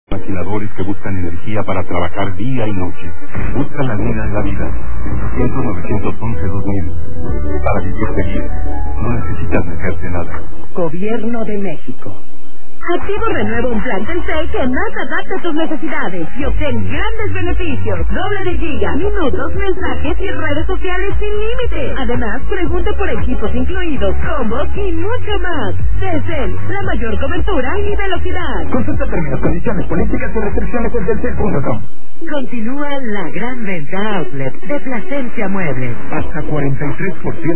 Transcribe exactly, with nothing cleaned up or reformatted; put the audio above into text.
Maquinadores que buscan energía para trabajar día y noche. Buscan la línea en la vida. ciento novecientos once dos mil. Para vivir feliz, no necesitas meterte nada. Gobierno de México. Activo renueva un plan Telcel que más adapta a tus necesidades y obtén grandes beneficios. Doble de giga, minutos, mensajes y redes sociales sin límite. Además, pregunta por equipos incluidos, combos y mucho más. Telcel, la mayor cobertura y velocidad. Consulta términos, condiciones, políticas y restricciones en telcel punto com. Continúa la gran venta outlet de Plasencia Muebles. Hasta cuarenta y tres por ciento